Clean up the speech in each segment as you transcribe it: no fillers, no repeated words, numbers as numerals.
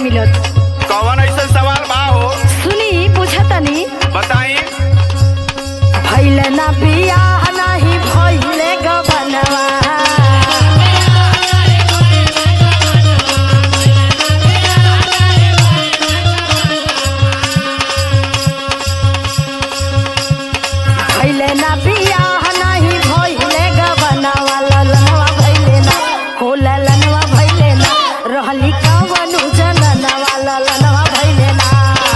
मिलत। कौन ऐसा सवाल बा हो? सुनी पूछतनी। बताई। भइले ना बियाह नाही भइले गबनवा। भइले ना बियाह नाही भइले गबनवा। ललनवा भइले ना हो ललनवा भइले ना रहली कवनु जननवा। ललनवा भइले ना।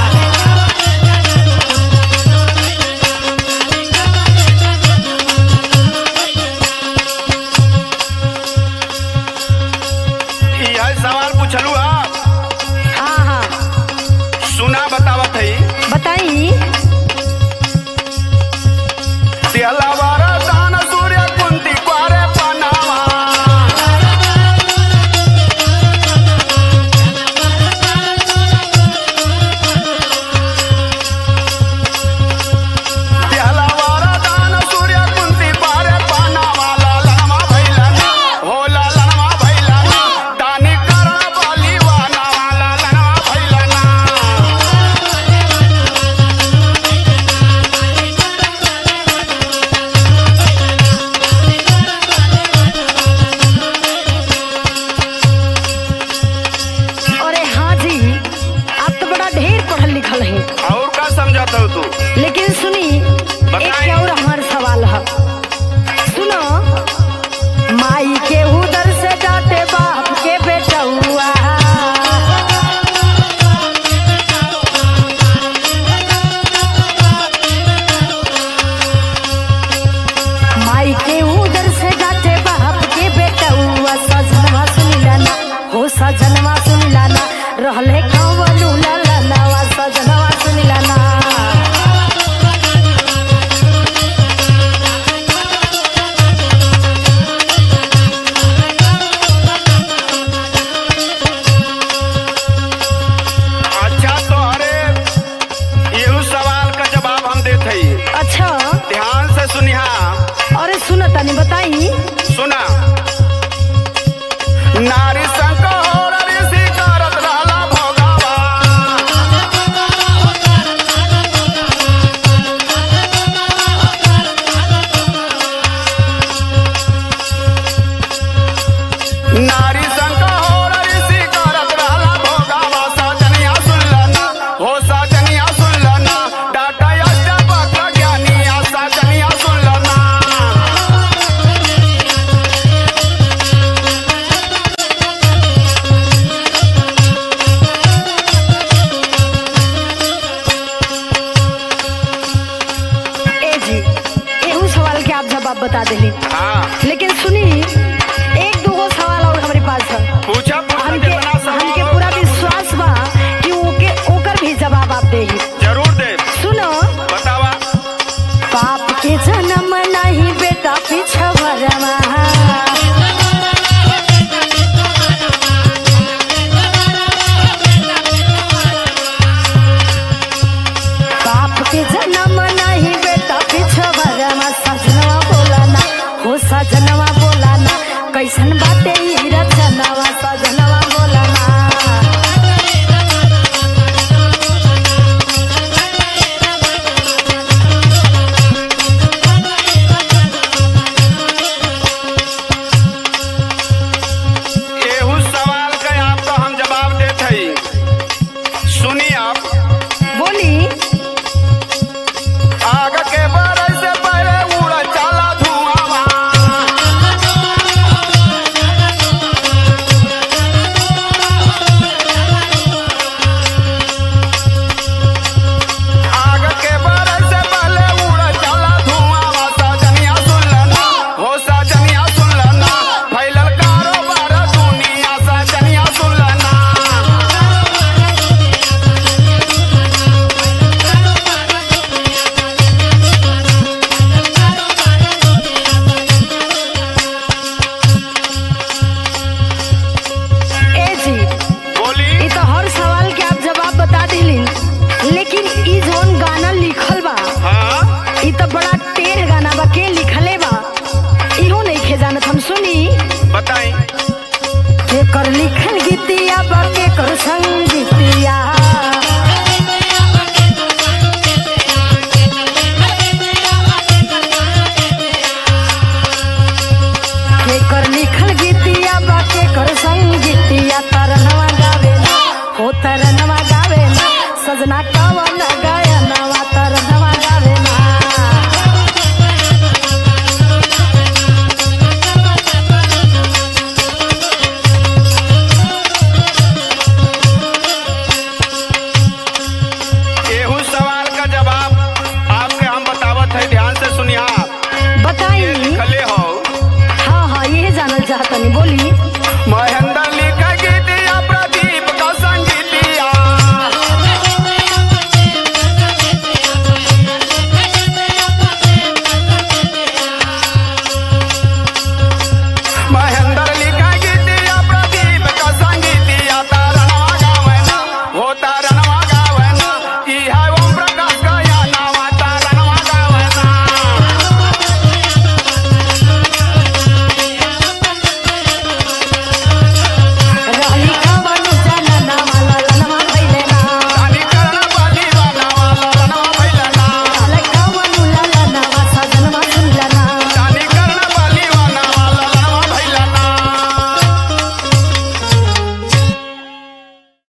यह सवाल पूछलू आप? हाँ हाँ सुना बतावत है। बताई। तेलवारा दान सूर्य कुंती क्वारे पनावा। तेलवारा दान सूर्य कुंती क्वारे पनावा। ललनवा भइला ना हो ललनवा भइला ना दानी करण बलिवाना। ललनवा भइला ना। अरे हाँ जी, आप तो बड़ा ढेर पढ़ल लिखल है। और का समझाता हो तू? लेकिन सुनी, एक और हमार सवाल है। सुनो, माई के उदर से डांटे बाप के बेटौआ। माई के उदर से डांटे बाप के बेटौआ। सजनवा सुनिला ना हो सजनवा सुनिला ना रहले कवनु ललनवा। सजनवा सुनिला ना। अच्छा तो अरे यही सवाल का जवाब हम देते ही। अच्छा, ध्यान से सुनिहा। अरे सुनो तनी बताई। सुना। नारी संकोर ऋषि करत रहला भोगावा। नारी संकोर ऋषि करत रहला भोगावा। सजनिया सुनलना हो सजनिया सुनलना डाटा अष्टवक्र ज्ञानिया। सजनिया सुनलना। ए जी, एहू सवाल के आप जवाब बता देली। हाँ लेकिन सुनी, एक दो सवाल और हमारे पास है। पूछा पूछा हमके कितना सवाल हमके हो? पूरा विश्वास बा कि ओकर भी जवाब आप देही। जरूर दे। सुनो, बतावा। पाप के जन्म नहीं बेटा पिछवरमा। बाप के जन्म नहीं बेटा पिछवरमा। सजनवा बोलाना हो सजनवा बोलाना कैसन बाटे